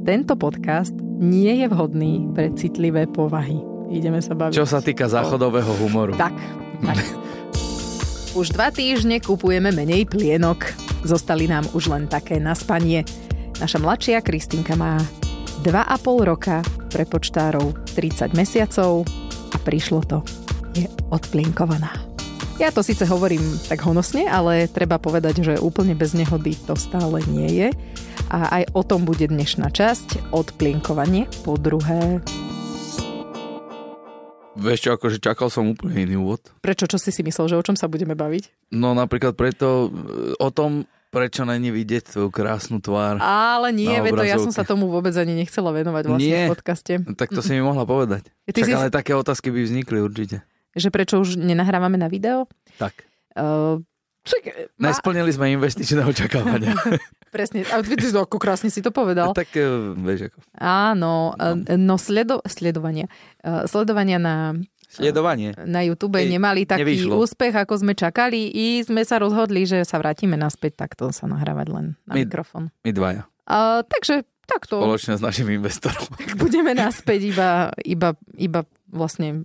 Tento podcast nie je vhodný pre citlivé povahy. Ideme sa baviť. Čo sa týka záchodového humoru. Tak. Už 2 týždne kupujeme menej plienok. Zostali nám už len také na spanie. Naša mladšia Kristinka má 2,5 roka, pre počtárov 30 mesiacov a prišlo to. Je odplienkovaná. Ja to síce hovorím tak honosne, ale treba povedať, že úplne bez nehody to stále nie je. A aj o tom bude dnešná časť, odplienkovanie. Po druhé... Vieš čo, akože čakal som úplne iný úvod. Prečo? Čo si myslel, že o čom sa budeme baviť? No napríklad preto, o tom, prečo není vidieť tvoju krásnu tvár. Ale nie, to ja som sa tomu vôbec ani nechcela venovať vlastne v podcaste. Tak to si mi mohla povedať. Ale také otázky by vznikli určite. Že prečo už nenahrávame na video? Tak. Nesplnili sme investičné očakávania. Presne, a vidíš, ako krásne si to povedal. Tak vieš ako. Áno, no sledovania na YouTube nemali taký úspech, ako sme čakali i sme sa rozhodli, že sa vrátime naspäť takto sa nahrávať len na mikrofón. My dvaja. Takže takto. Spoločne s našim investorom. Budeme naspäť iba vlastne,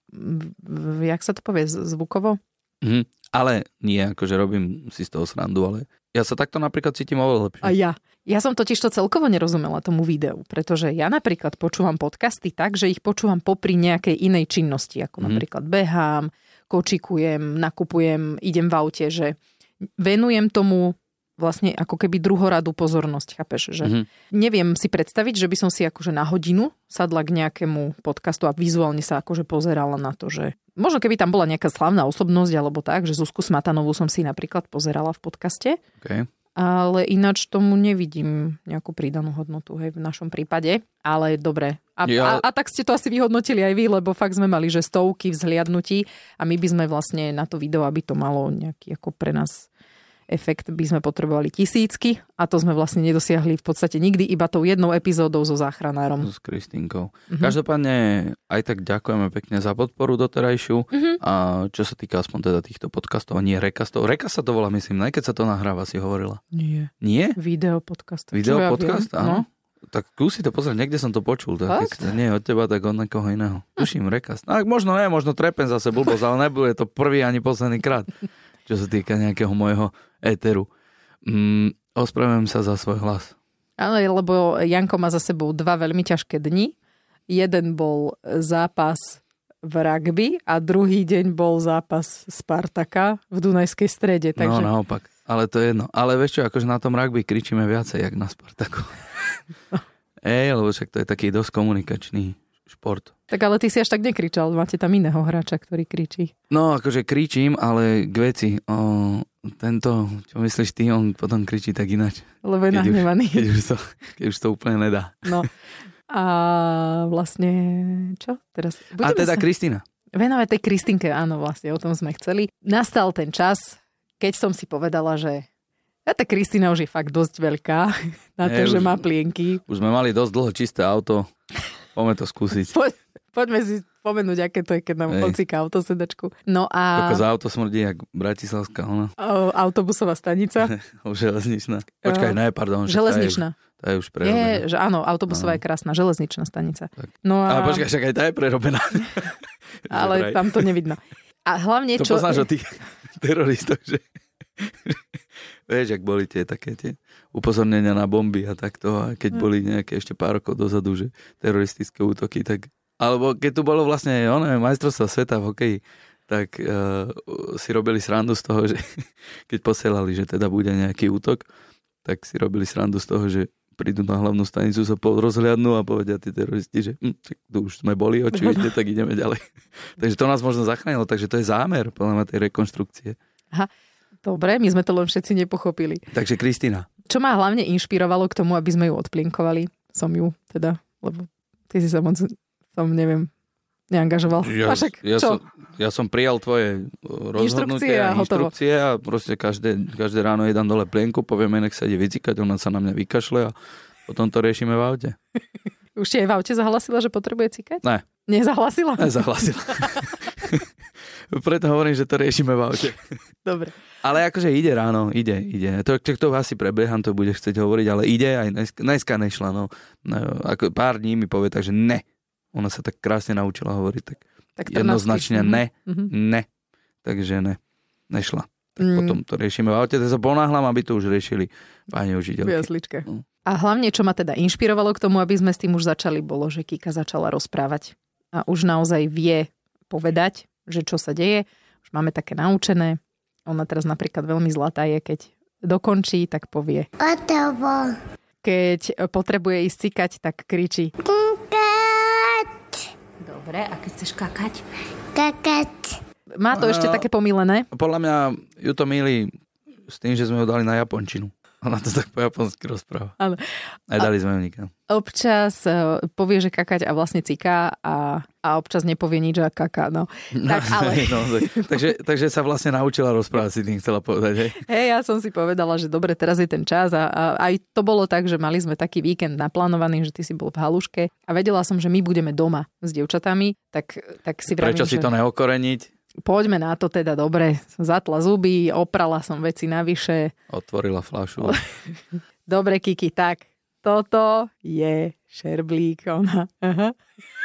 jak sa to povie, zvukovo? Ale nie, akože robím si z toho srandu, ale ja sa takto napríklad cítim oveľa lepšie. A ja. Ja som totiž to celkovo nerozumela tomu videu, pretože ja napríklad počúvam podcasty tak, že ich počúvam popri nejakej inej činnosti, ako napríklad behám, kočikujem, nakupujem, idem v aute, že venujem tomu vlastne ako keby druhoradú pozornosť, chápeš? Že neviem si predstaviť, že by som si akože na hodinu sadla k nejakému podcastu a vizuálne sa akože pozerala na to, že možno keby tam bola nejaká slávna osobnosť alebo tak, že Zuzku Smatanovú som si napríklad pozerala v podcaste. Okay. Ale ináč tomu nevidím nejakú pridanú hodnotu, hej, v našom prípade. Ale dobre. A tak ste to asi vyhodnotili aj vy, lebo fakt sme mali, že stovky vzhliadnutí a my by sme vlastne na to video, aby to malo nejaký ako pre nás efekt, by sme potrebovali 1000 a to sme vlastne nedosiahli v podstate nikdy, iba tou jednou epizódou so záchranárom. S Kristinkou. Každopádne aj tak ďakujeme pekne za podporu doterajšiu a čo sa týka aspoň teda týchto podcastov a nie rekastov. Rekast sa to volá, myslím, aj keď sa to nahráva, si hovorila. Nie. Nie? Videopodcast. Videopodcast, áno. No. Tak skúsi to pozrieť, niekde som to počul. Tak, nie od teba, tak od niekoho iného. Tuším, rekast. No, možno trepem zase blbosť, ale nebude to prvý ani posledný krát, čo sa týka nejakého môjho éteru. Ospravedlňujem sa za svoj hlas. Áno, lebo Janko má za sebou 2 veľmi ťažké dni. Jeden bol zápas v rugby a druhý deň bol zápas Spartaka v Dunajskej Strede. Takže... No naopak, ale to je jedno. Ale vieš čo, akože na tom rugby kričíme viacej, jak na Spartaku. Lebo však to je taký dosť komunikačný šport. Tak ale ty si až tak nekričal, máte tam iného hráča, ktorý kričí. No, akože kričím, ale k veci. Tento, čo myslíš ty, on potom kričí tak ináč. Lebo je nahnevaný. Keď už to úplne nedá. No. A vlastne, čo teraz? A teda Kristína. Venovať tej Kristinke, áno, vlastne, o tom sme chceli. Nastal ten čas, keď som si povedala, že tá Kristína už je fakt dosť veľká na to, že má plienky. Už sme mali dosť dlho čisté auto. Poďme to skúsiť. Poďme si spomenúť, aké to je, keď nám pocíka autosedačku. No a... Ako za auto smrdí, jak Bratislavská, ona. Autobusová stanica. Železničná. Počkaj, pardon. Železničná. Tá je už prerobená. Že áno, autobusová je krásna, železničná stanica. Tak. No ale počkaj, však aj tá je prerobená. Ale tam to nevidno. A hlavne to poznáš o tých teroristoch, že... Vieš, ak boli tie také tie upozornenia na bomby a takto, a keď boli nejaké ešte pár rokov dozadu, že teroristické útoky, tak... Alebo keď tu bolo vlastne majstrovstvá sveta v hokeji, tak si robili srandu z toho, že keď posielali, že teda bude nejaký útok, tak si robili srandu z toho, že prídu na hlavnú stanicu, sa rozhliadnú a povedia tí teroristi, že tu už sme boli, očividne, tak ideme ďalej. Takže to nás možno zachránilo, takže to je zámer podľa mňa tej rekonštrukcie. Aha. Dobre, my sme to len všetci nepochopili. Takže Kristína. Čo ma hlavne inšpirovalo k tomu, aby sme ju odplienkovali? Som ju teda, lebo ty si sa moc tam, neviem, neangažoval. Ja som prijal tvoje rozhodnutie a inštrukcie a proste každé ráno jej dám dole plienku, povieme, nech sa ide vycikať, ona sa na mňa vykašle a potom to riešime v aute. Už ti aj v aute zahlasila, že potrebuje cikať? Ne. Nezahlasila? Nezahlasila. Preto hovorím, že to riešime v aute. Dobre. Ale akože ide ráno, ide. To asi prebieham, to budeš chcieť hovoriť, ale ide, aj dneska nešla, no. Ako pár dní mi povie, takže ne. Ona sa tak krásne naučila hovoriť, tak jednoznačne ne. Takže ne. Nešla. Tak potom to riešime v aute, to sa ponáhľam, aby to už riešili páni učiteľky. V jasličkách. A hlavne, čo ma teda inšpirovalo k tomu, aby sme s tým už začali, bolo, že Kika začala rozprávať. A už naozaj vie povedať, že čo sa deje. Už máme také naučené. Ona teraz napríklad veľmi zlatá je, keď dokončí, tak povie. Otovo. Keď potrebuje ísť cikať, tak kričí. Kakať. Dobre, a keď chceš kakať? Kakať. Má to ešte také pomílené? Podľa mňa ju to mýli s tým, že sme ho dali na japončinu. Ona to tak po japonsky rozpráva. Áno. Aj dali sme ju nikam. Občas povie, že kakať a vlastne ciká a občas nepovie nič a kaká. No. Tak, ale... takže sa vlastne naučila rozprávať, si tým chcela povedať. Hej, ja som si povedala, že dobre, teraz je ten čas a aj to bolo tak, že mali sme taký víkend naplánovaný, že ty si bol v Haluške a vedela som, že my budeme doma s dievčatami, tak si vravím, prečo si to neokoreniť? Poďme na to teda, dobre. Zatla zuby, oprala som veci navyše. Otvorila fľašu. Dobre, Kiki, tak toto je šerblík. Ona. Aha.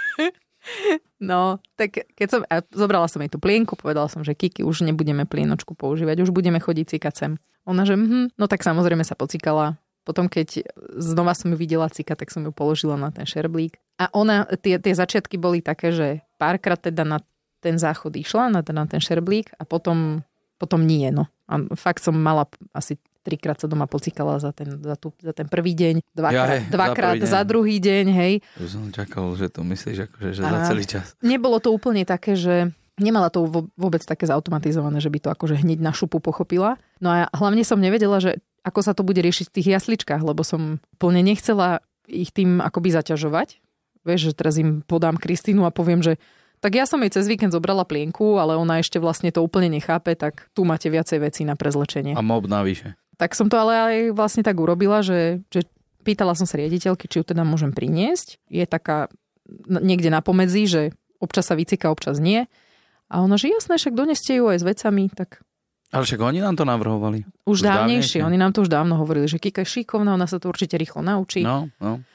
No, tak keď som, zobrala som jej tú plienku, povedala som, že Kiki, už nebudeme plienočku používať, už budeme chodiť cikať sem. Ona, že no tak samozrejme sa pocikala. Potom, keď znova som ju videla cikať, tak som ju položila na ten šerblík. A ona, tie začiatky boli také, že párkrát teda na ten záchod išla, na ten šerblík a potom nie, no. A fakt som mala asi 3-krát sa doma pocikala za ten prvý deň, dvakrát za druhý deň, hej. Už som čakal, že to myslíš akože, že za celý čas. Nebolo to úplne také, že nemala to vôbec také zautomatizované, že by to akože hneď na šupu pochopila. No a hlavne som nevedela, že ako sa to bude riešiť v tých jasličkách, lebo som plne nechcela ich tým akoby zaťažovať. Vieš, že teraz im podám Kristínu a poviem, že tak ja som jej cez víkend zobrala plienku, ale ona ešte vlastne to úplne nechápe, tak tu máte viacej vecí na prezlečenie. A mob navyše. Tak som to ale aj vlastne tak urobila, že pýtala som sa riaditeľky, či ju teda môžem priniesť. Je taká niekde na pomedzi, že občas sa vycika, občas nie. A ona, že jasné, však doneste ju aj s vecami, tak... Ale však oni nám to navrhovali. Už dávnejšie. Oni nám to už dávno hovorili, že Kika je šikovná, ona sa to určite rýchlo naučí. No.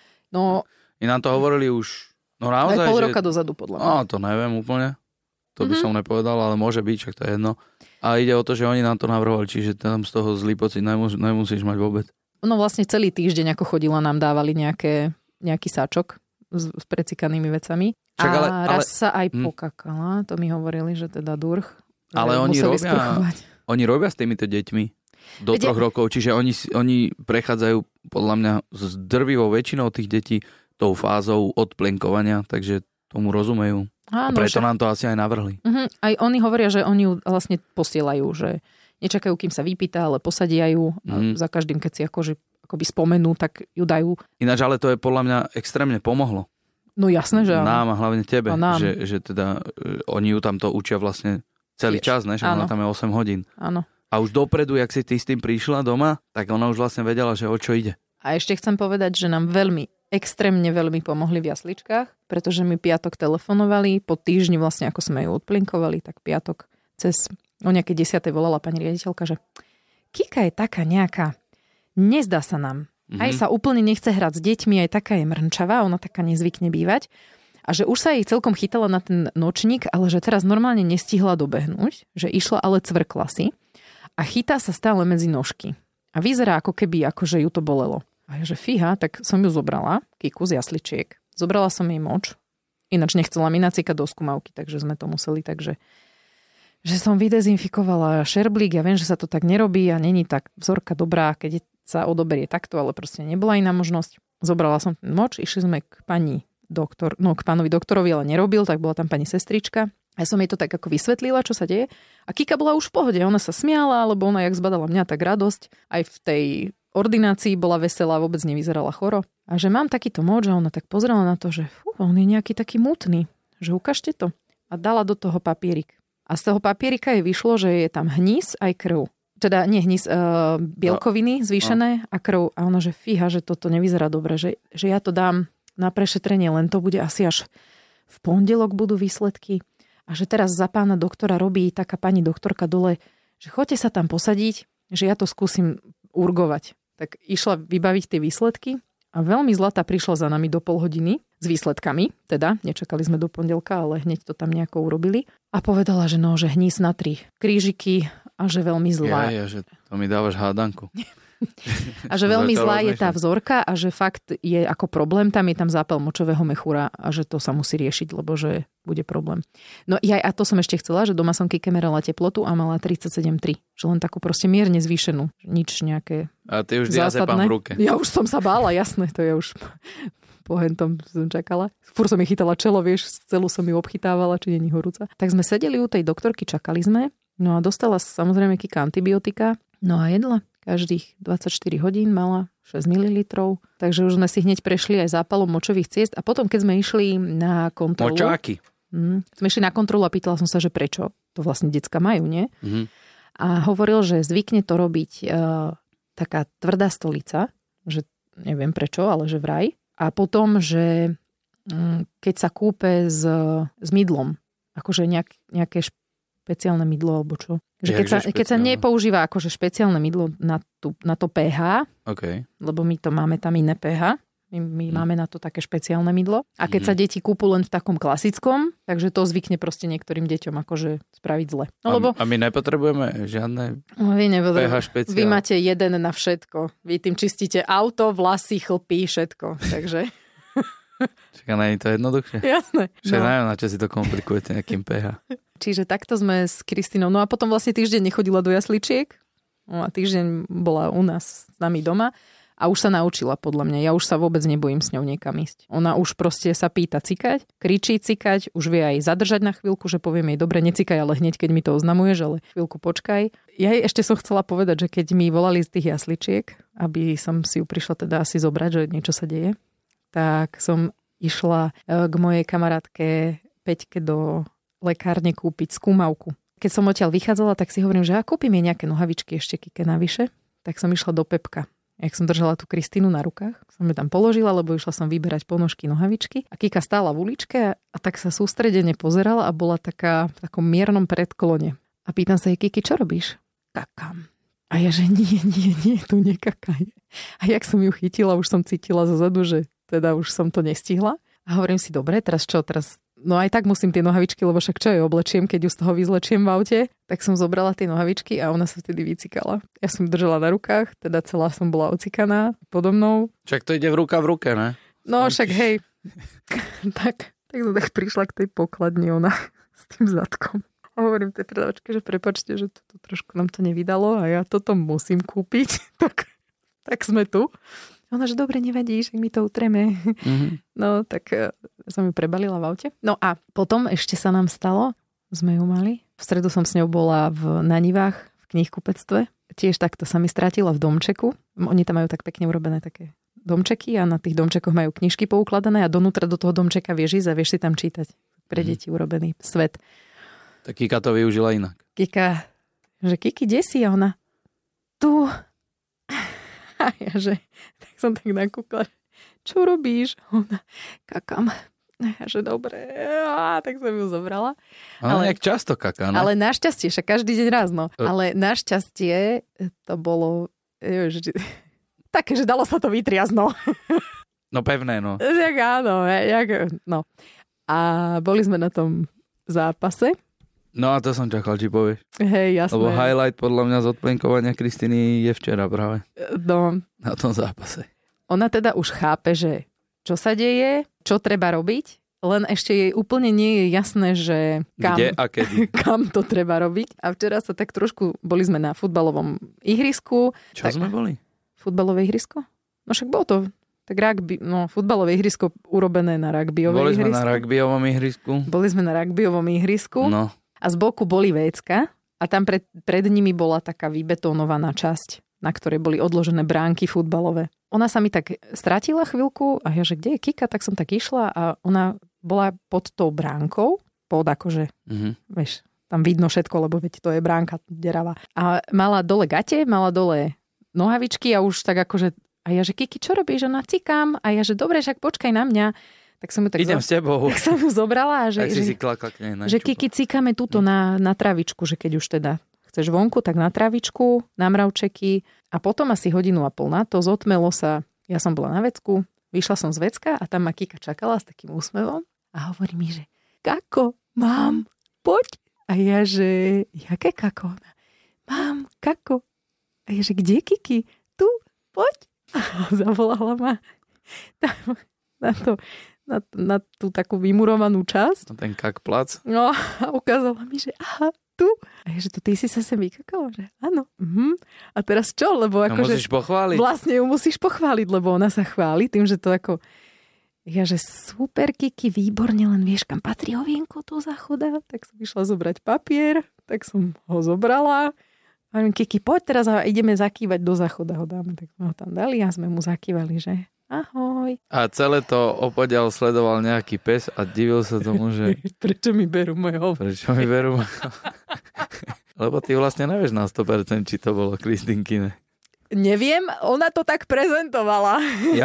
I nám to no, hovorili už... No naozaj, aj pol roka dozadu, podľa mňa. To neviem úplne. To by som nepovedal, ale môže byť, však to je jedno. A ide o to, že oni nám to navrhovali, čiže tam z toho zlý pocit nemusíš mať vôbec. No vlastne celý týždeň, ako chodila, nám dávali nejaký sáčok s precikanými vecami. Čak, ale raz sa aj pokakala, to mi hovorili, že teda durch. Ale oni robia s týmito deťmi do 3 rokov, čiže oni prechádzajú podľa mňa s drvivou väčšinou tých detí tou fázou odplienkovania, takže tomu rozumejú. Áno, a preto nám to asi aj navrhli. Aj oni hovoria, že oni ju vlastne posielajú, že nečakajú, kým sa vypýta, ale posadia ju a za každým, keď si akoby spomenú, tak ju dajú. Ináč, ale to je podľa mňa extrémne pomohlo. No jasné, že áno. Nám a hlavne tebe, že teda oni ju tam to učia vlastne celý čas, ne? Že ona tam je 8 hodín. Áno. A už dopredu, jak si ty s tým prišla doma, tak ona už vlastne vedela, že o čo ide. A ešte chcem povedať, že nám extrémne veľmi pomohli v jasličkách, pretože mi piatok telefonovali, po týždni vlastne, ako sme ju odplinkovali, tak piatok o nejakej 10. volala pani riaditeľka, že Kika je taká nejaká, nezdá sa nám. Aj sa úplne nechce hrať s deťmi, aj taká je mrnčavá, ona taká nezvykne bývať. A že už sa jej celkom chytala na ten nočník, ale že teraz normálne nestihla dobehnúť, že išla, ale cvrkla si a chytá sa stále medzi nožky. A vyzerá ako keby, akože ju to bolelo. A ja, že fíha, tak som ju zobrala, Kiku z jasličiek. Zobrala som jej moč. Ináč nechcela mi nacikať do skúmavky, takže sme to museli, takže že som vydezinfikovala šerblík. Ja viem, že sa to tak nerobí a není tak vzorka dobrá, keď sa odoberie takto, ale proste nebola iná možnosť. Zobrala som ten moč, išli sme k pánovi doktorovi, ale nerobil, tak bola tam pani sestrička. A ja som jej to tak ako vysvetlila, čo sa deje. A Kika bola už v pohode, ona sa smiala, lebo ona, jak zbadala mňa, tak radosť. Aj v tej ordinácii bola veselá, vôbec nevyzerala choro. A že mám takýto moč a ona tak pozrela na to, že on je nejaký taký mutný, že ukážte to. A dala do toho papierik. A z toho papierika jej vyšlo, že je tam hnis aj krv. Teda nie hnis, bielkoviny zvýšené a krv. A ona, že fíha, že toto nevyzerá dobre, že ja to dám na prešetrenie, len to bude asi až v pondelok budú výsledky. a že teraz za pána doktora robí taká pani doktorka dole, že choďte sa tam posadiť, že ja to skúsim urgovať. Tak išla vybaviť tie výsledky a veľmi zlatá prišla za nami do pol hodiny s výsledkami, teda nečakali sme do pondelka, ale hneď to tam nejako urobili a povedala, že no, že hníz na 3 krížiky a že veľmi zlá. Ja, že to mi dávaš hádanku. A že veľmi zlá je tá vzorka a že fakt je ako problém, tam je tam zápal močového mechúra a že to sa musí riešiť, lebo že bude problém. No a to som ešte chcela, že doma som Kike merala teplotu a mala 37,3. Že len takú proste mierne zvýšenú. Nič nejaké a ty už diazepam v ruke. Ja už som sa bála, jasné, to je už po hentom som čakala. Fúr som mi chytala čelo, vieš, celú som ju obchytávala, či není horúca. Tak sme sedeli u tej doktorky, čakali sme. No a dostala samozrejme Kika antibiotika. No a jedla. Každých 24 hodín mala 6 ml. Takže už sme si hneď prešli aj zápalom močových ciest. A potom, keď sme išli na kontrolu... Močáky. Sme išli na kontrolu a pýtala som sa, že prečo. To vlastne decka majú, nie? Mhm. A hovoril, že zvykne to robiť taká tvrdá stolica. Že neviem prečo, ale že vraj. A potom, že keď sa kúpe s mydlom, akože nejaké špeciálne mydlo, alebo čo. Že keď sa nepoužíva akože špeciálne mydlo na to pH, okay. Lebo my to máme tam iné pH, my máme na to také špeciálne mydlo. A keď sa deti kúpu len v takom klasickom, takže to zvykne proste niektorým deťom akože spraviť zle. No, a my nepotrebujeme žiadne pH špeciálne. Vy máte jeden na všetko. Vy tým čistíte auto, vlasy, chlpy, všetko. Takže... Čaká, nie je to jednoduchšie? Jasné. Však neviem, na čo si to komplikujete nejakým pH. Čiže takto sme s Kristinou. No a potom vlastne týždeň nechodila do jasličiek. No a týždeň bola u nás s nami doma. A už sa naučila, podľa mňa. Ja už sa vôbec nebojím s ňou niekam ísť. Ona už proste sa pýta cikať, kričí cikať, už vie aj zadržať na chvíľku, že poviem jej, dobre, necikaj, ale hneď, keď mi to oznamuješ, ale chvíľku počkaj. Ja jej ešte som chcela povedať, že keď mi volali z tých jasličiek, aby som si ju prišla teda asi zobrať, že niečo sa deje, tak som išla k mojej kamarátke Peťke do lekárne kúpiť skúmavku. Keď som odtiaľ vychádzala, tak si hovorím, že ja kúpim jej nejaké nohavičky ešte Kike navyše, tak som išla do Pepka. Jak som držala tú Kristínu na rukách, som ju tam položila, lebo išla som vyberať ponožky, nohavičky a Kika stála v uličke a tak sa sústredene pozerala a bola v takom miernom predklone. A pýtam sa jej, Kiki, čo robíš? Kakám. A ja, že nie, tu nekakaj. A jak som ju chytila, už som cítila zozadu, že teda už som to nestihla. A hovorím si, dobre, teraz čo? No aj tak musím tie nohavičky, lebo však čo je oblečiem, keď ju z toho vyzlečiem v aute. Tak som zobrala tie nohavičky a ona sa vtedy vycikala. Ja som držala na rukách, teda celá som bola ocikaná podo mnou. Však to ide v ruke, ne? No však hej. tak som tak prišla k tej pokladni ona s tým zadkom. A hovorím tej predavačke, že prepáčte, že toto trošku nám to nevydalo a ja toto musím kúpiť. tak sme tu. Ona, že dobre, nevadí, že my to utreme. Mm-hmm. No, tak som ju prebalila v aute. No a potom ešte sa nám stalo, sme ju mali. V stredu som s ňou bola na Nivách v knihkupectve. Tiež takto sa mi strátila v domčeku. Oni tam majú tak pekne urobené také domčeky a na tých domčekoch majú knižky poukladané a donútra do toho domčeka vieš ísť a vieš si tam čítať. Pre deti urobený svet. Tak Kika to využila inak. Kika, že Kiki, kde si? A ona, tu... A ja, že tak som tak nakúkla, čo robíš? Ona, kakám. A ja, že dobre. Tak som ju zobrala. Ale nejak často kaká, ne? Ale našťastie, však každý deň raz, no. Ale našťastie to bolo také, že dalo sa to vytriasť, no. No pevné, no. Tak áno, no. A boli sme na tom zápase. No a to som čakal, či povieš. Hej, jasné. Lebo highlight podľa mňa z odplenkovania Kristiny je včera práve. No. Na tom zápase. Ona teda už chápe, že čo sa deje, čo treba robiť, len ešte jej úplne nie je jasné, že kam, kde a kedy. Kam to treba robiť. A včera sa tak trošku, boli sme na futbalovom ihrisku. Čo sme boli? Futbalové ihrisko? No však bolo to tak rugby, no futbalové ihrisko urobené na rugbyové ihrisko. Boli sme na rugbyovom ihrisku. Boli sme na rugbyovom ihrisku. No. A z boku boli vécka a tam pred nimi bola taká vybetónovaná časť, na ktorej boli odložené bránky futbalové. Ona sa mi tak strátila chvíľku a ja, že kde je Kika, tak som tak išla a ona bola pod tou bránkou, pod akože, vieš, tam vidno všetko, lebo veď to je bránka deravá. A mala dole gate, mala dole nohavičky a už tak akože, a ja, že Kiki, čo robíš? Ona, cikám. A ja, že dobre, však počkaj na mňa. Tak som ju tak Idem s tebou. Tak som ju zobrala a že, tak si klakne na že Kiki, cíkame túto na travičku, že keď už teda chceš vonku, tak na travičku, na mravčeky a potom asi 1.5 hodiny na to zotmelo sa. Ja som bola na vecku, vyšla som z vecka a tam ma Kika čakala s takým úsmevom a hovorí mi, že kako, mám, poď. A ja, že jaké kako? Mám, kako. A ja, že kde Kiki? Tu, poď. A zavolala ma tam, na tú takú vymurovanú časť. Na ten kakplac. No a ukázala mi, že aha, tu. A je, že to ty si sa sem vykakala, že áno. A teraz čo? Lebo ako, musíš pochváliť. Vlastne ju musíš pochváliť, lebo ona sa chváli tým, že to ako... Ja, že super, Kiki, výborne, len vieš, kam patrí ovienko do záchoda. Tak som išla zobrať papier, tak som ho zobrala. A Kiki, poď teraz a ideme zakývať do záchoda. Ho dáme, tak sme ho tam dali a sme mu zakývali, že ahoj. A celé to opodiaľ sledoval nejaký pes a divil sa tomu, že... Prečo mi berú moje hovor? Prečo mi berú moje Lebo ty vlastne nevieš na 100%, či to bolo Kristinkine. Neviem, ona to tak prezentovala.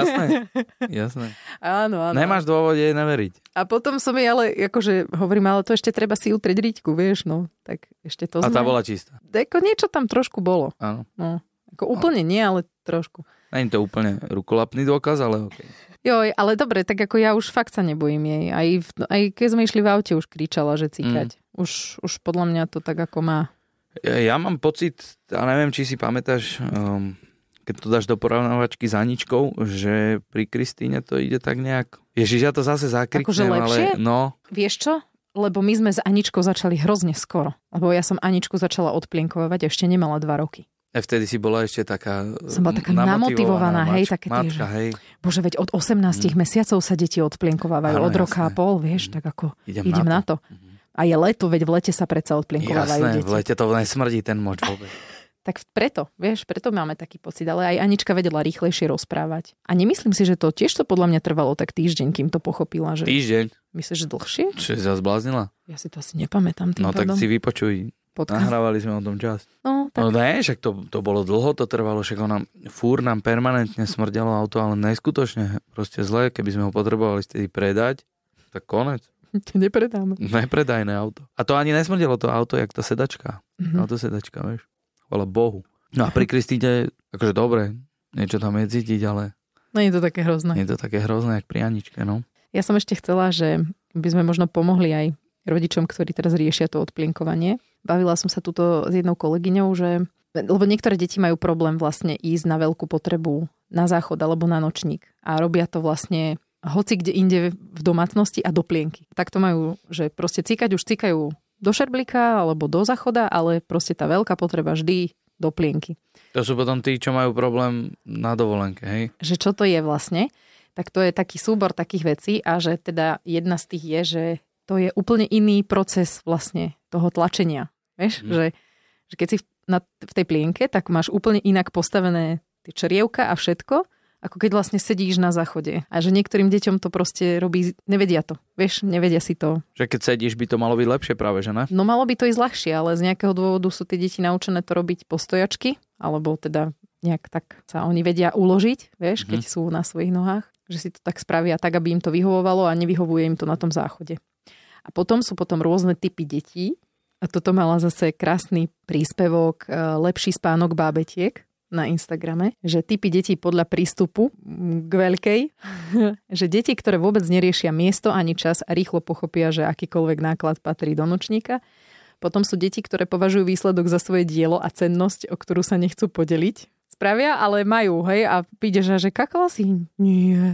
Jasné. Áno. Nemáš dôvod jej neveriť. A potom som jej ale, akože hovorím, ale to ešte treba si utrieť riťku, vieš, no. Tak ešte to A tá bola čistá. Ako niečo tam trošku bolo. Áno. No, ako úplne nie, ale trošku. Není to úplne rukolapný dôkaz, ale okej. Joj, ale dobre, tak ako ja už fakt sa nebojím jej. Aj keď sme išli v aute, už kričala, že cíkať. Už podľa mňa to tak ako má. Ja mám pocit, a neviem, či si pamätáš, keď to dáš do porovnávačky s Aničkou, že pri Kristíne to ide tak nejak... Ježiš, ja to zase zakriknem, akože lepšie? Ale no... Vieš čo? Lebo my sme s Aničkou začali hrozne skoro. Lebo ja som Aničku začala odplienkovať, ešte nemala 2 roky. A vtedy si bola ešte taká... Som bola taká namotivovaná, hej, také tie, matka, hej. Bože, veď od 18 mesiacov sa deti odplienkovávajú, od roka a pol, vieš, tak ako idem na to. A je leto, veď v lete sa predsa odplienkovávajú deti. Jasné, v lete to nesmrdí ten moč vôbec. Tak preto, vieš, preto máme taký pocit. Ale aj Anička vedela rýchlejšie rozprávať. A nemyslím si, že to tiež to podľa mňa trvalo tak týždeň, kým to pochopila. Že... Týždeň? Myslíš, že dlhšie? Čo si sa zbláznila? Ja si to asi nepamätám tým No pádom. tak si vypočuj. Podcast. Nahrávali sme o tom čas. No, tak... No ne, však to bolo dlho, to trvalo, však ona fúr nám permanentne smrdelo auto, ale neskutočne proste zle, keby sme ho potrebovali vtedy predať, tak konec. Nepredáme. Nepredajné auto. A to ani nesmrdelo to auto, jak tá sedačka. Autosedačka, vieš. Chvala Bohu. No a pri Kristíne, akože dobre, niečo tam je cítiť, ale... No je to také hrozné. Je to také hrozné, jak pri Aničke, no. Ja som ešte chcela, že by sme možno pomohli aj rodičom, ktorí teraz riešia to odplienkovanie. Bavila som sa tuto s jednou kolegyňou, že... Lebo niektoré deti majú problém vlastne ísť na veľkú potrebu na záchod alebo na nočník. A robia to vlastne hoci kde inde v domácnosti a do plienky. Tak to majú, že proste cíkať už cíkajú do šerblíka alebo do záchoda, ale proste tá veľká potreba vždy do plienky. To sú potom tí, čo majú problém na dovolenke, hej? Že čo to je vlastne? Tak to je taký súbor takých vecí a že teda jedna z tých je, že to je úplne iný proces vlastne toho tlačenia. Vieš? Že keď si v tej plienke, tak máš úplne inak postavené tie črievka a všetko, ako keď vlastne sedíš na záchode. A že niektorým deťom to proste robí, nevedia to. Vieš, nevedia si to. Že keď sedíš, by to malo byť lepšie práve, že ne? No malo by to ísť ľahšie, ale z nejakého dôvodu sú tie deti naučené to robiť postojačky, alebo teda nejak tak sa oni vedia uložiť, vieš, keď sú na svojich nohách. Že si to tak spravia tak, aby im to vyhovovalo a nevyhovuje im to na tom záchode. A potom sú rôzne typy detí. A toto mala zase krásny príspevok Lepší spánok bábetiek na Instagrame, že typy detí podľa prístupu k veľkej, že deti, ktoré vôbec neriešia miesto ani čas a rýchlo pochopia, že akýkoľvek náklad patrí do nočníka. Potom sú deti, ktoré považujú výsledok za svoje dielo a cennosť, o ktorú sa nechcú podeliť. Spravia, ale majú, hej, a prídeš, že kakala si? Nie.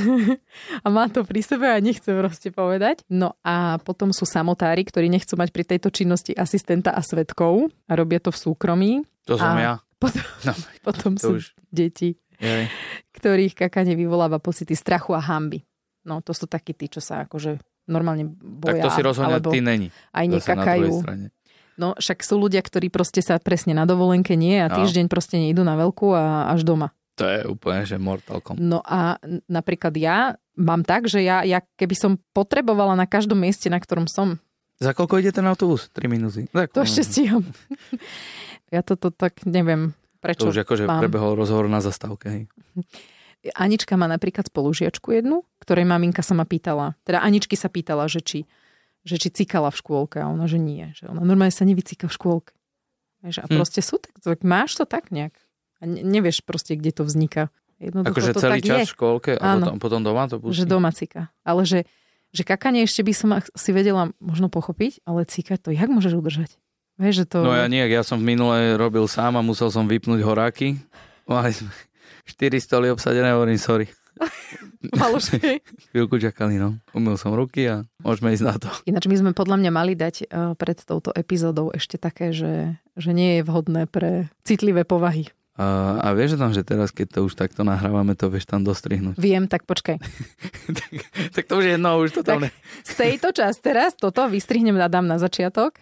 A má to pri sebe a nechce proste povedať. No a potom sú samotári, ktorí nechcú mať pri tejto činnosti asistenta a svedkov a robia to v súkromí. To som ja. Potom sú deti, ktorých kakanie vyvoláva pocity strachu a hanby. No to sú takí tí, čo sa akože normálne boja. Tak to si rozhodne ty není. Aj nekakajú. No však sú ľudia, ktorí proste sa presne na dovolenke nie a týždeň proste nejdú na veľkú a až doma. To je úplne, že Mortal Kombat. No a napríklad ja mám tak, že ja keby som potrebovala na každom mieste, na ktorom som. Za koľko ide ten autobus? 3 minúty. Tak, to ešte stíham. Ja toto tak neviem, prečo. To už akože prebehol rozhovor na zastávke. Hej. Anička má napríklad spolužiačku jednu, ktorej maminka sa ma pýtala, teda Aničky sa pýtala, že či cikala v škôlke a ona, že nie. Že ona normálne sa nevycíka v škôlke. A proste sú tak máš to tak nejak. A nevieš proste, kde to vzniká. Akože celý čas v škôlke a potom doma to pustí? Že doma cíka. Ale že kakanie ešte by som si vedela možno pochopiť, ale cíkať to, jak môžeš udržať? Vieš, že to... No ja nie, ja som v minule robil sám a musel som vypnúť horáky. Mali sme 4 stoly obsadené, hovorím sorry. Malošie. Chvíľku čakali, no. Umyl som ruky a môžeme ísť na to. Ináč my sme podľa mňa mali dať pred touto epizódou ešte také, že nie je vhodné pre citlivé povahy. A vieš tam, že teraz, keď to už takto nahrávame, to vieš tam dostrihnúť. Viem, tak počkaj. tak to už je jedno, už to tam... Z tejto čas teraz toto vystrihnem a dám na začiatok.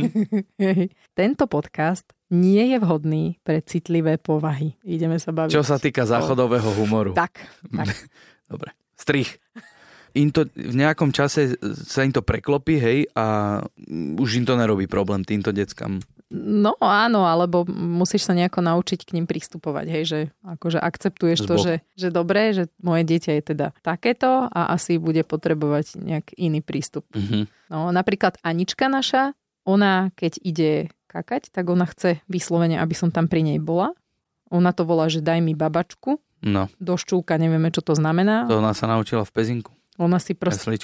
Tento podcast nie je vhodný pre citlivé povahy. Ideme sa baviť. Čo sa týka záchodového humoru. Tak. Dobre. Strich. V nejakom čase sa im to preklopí, hej, a už im to nerobí problém týmto deckám. No áno, alebo musíš sa nejako naučiť k ním pristupovať, hej, že akože akceptuješ to, že dobré, že moje dieťa je teda takéto a asi bude potrebovať nejak iný prístup. No napríklad Anička naša, ona keď ide kakať, tak ona chce vyslovene, aby som tam pri nej bola. Ona to volá, že daj mi babačku. No. Do štúka, nevieme, čo to znamená. To ona sa naučila v Pezinku. Ona si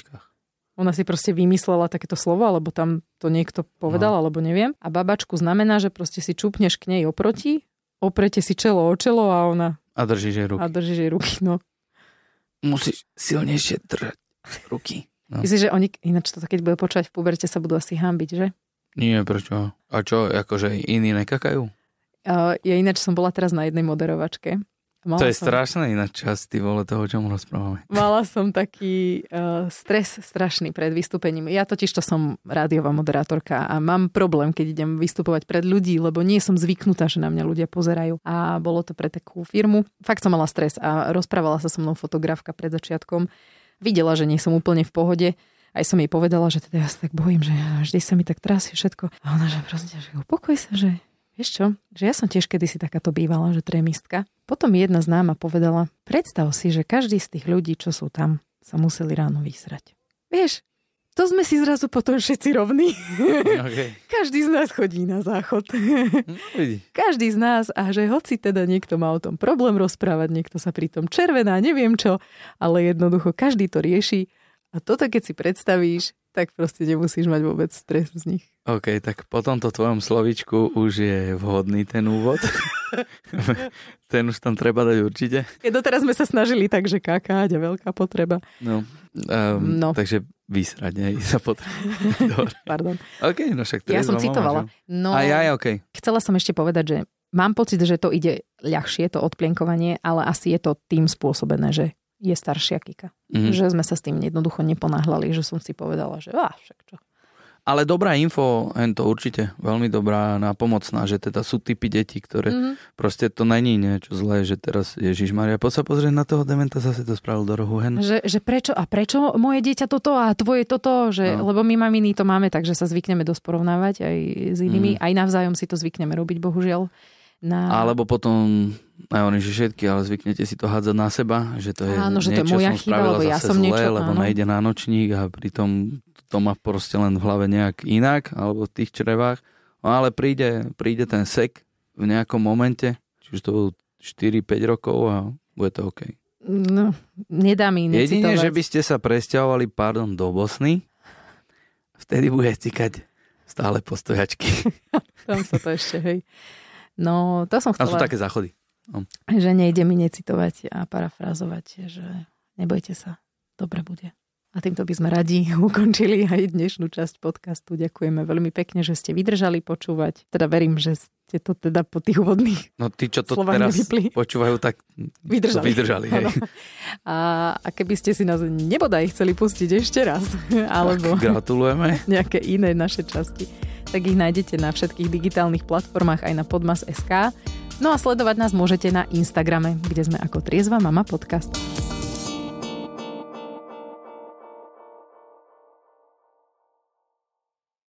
proste vymyslela takéto slovo, alebo tam to niekto povedal, alebo neviem. A babačku znamená, že proste si čupneš k nej oproti, oprete si čelo o čelo a ona... A držíš jej ruky. No. Musíš silnejšie držať ruky. No. Myslíš, že oni, ináč to keď bude počúvať v puberte, sa budú asi hanbiť, že? Nie, prečo? A čo, akože iní nekakajú? Ja ináč som bola teraz na jednej moderovačke. To je strašné ináč čas, ty vole, toho, o čom rozprávame. Mala som taký stres strašný pred vystúpením. Ja totižto som rádiová moderátorka a mám problém, keď idem vystupovať pred ľudí, lebo nie som zvyknutá, že na mňa ľudia pozerajú. A bolo to pre takú firmu. Fakt som mala stres a rozprávala sa so mnou fotografka pred začiatkom. Videla, že nie som úplne v pohode. Aj som jej povedala, že teda ja sa tak bojím, že vždy sa mi tak trasie všetko. A ona, že proste, že upokoj sa, že vieš čo, že ja som tiež kedysi takáto bývala, že trémistka. Potom mi jedna známa povedala, predstav si, že každý z tých ľudí, čo sú tam, sa museli ráno vysrať. Vieš, to sme si zrazu potom všetci rovní. Okay. Každý z nás chodí na záchod. Každý z nás, a že hoci teda niekto má o tom problém rozprávať, niekto sa pri tom červená, neviem čo, ale jednoducho každý to rieši. A toto keď si predstavíš, tak proste nemusíš mať vôbec stres z nich. OK, tak po tomto tvojom slovíčku už je vhodný ten úvod. Ten už tam treba dať určite. Doteraz sme sa snažili tak, že kakáť a veľká potreba. No. Takže vysrať, nie? Sa potreba. Pardon. OK, no však ja som citovala. No, OK. Chcela som ešte povedať, že mám pocit, že to ide ľahšie, to odplienkovanie, ale asi je to tým spôsobené, že je staršia Kika. Že sme sa s tým jednoducho neponáhľali, že som si povedala, že však čo. Ale dobrá info, to určite veľmi dobrá nápomocná, že teda sú typy detí, ktoré proste to není niečo zlé, že teraz Ježišmaria, poď sa pozrieť na toho dementa, zase to spravil do rohu hen. Že prečo moje dieťa toto a tvoje toto, že, lebo my maminy to máme, takže sa zvykneme dosť porovnávať aj s inými, aj navzájom si to zvykneme robiť, bohužiaľ. Alebo potom, oni, že všetky, ale zvyknete si to hádzať na seba, že to je že niečo, to je moja som chyba, spravila ja zase som zle, niečo, lebo nejde na nočník a pritom to má proste len v hlave nejak inak, alebo v tých črevách. No ale príde ten sek v nejakom momente, či už to budú 4-5 rokov a bude to OK. No, nedá mi necitovať. Jedine, že by ste sa presťahovali, do Bosny, vtedy bude cikať stále postojačky. Tam sa to ešte, hej. No, to som chcela... A sú také záchody. No. Že nejde mi necitovať a parafrázovať, že nebojte sa, dobre bude. A týmto by sme radi ukončili aj dnešnú časť podcastu. Ďakujeme veľmi pekne, že ste vydržali počúvať. Teda verím, že ste to teda po tých úvodných No tí, čo to teraz počúvajú, tak vydržali. Hej. A keby ste si nás nebodaj chceli pustiť ešte raz, alebo gratulujeme. Nejaké iné naše časti, tak ich nájdete na všetkých digitálnych platformách aj na podmas.sk. No a sledovať nás môžete na Instagrame, kde sme ako Triezva mama podcast.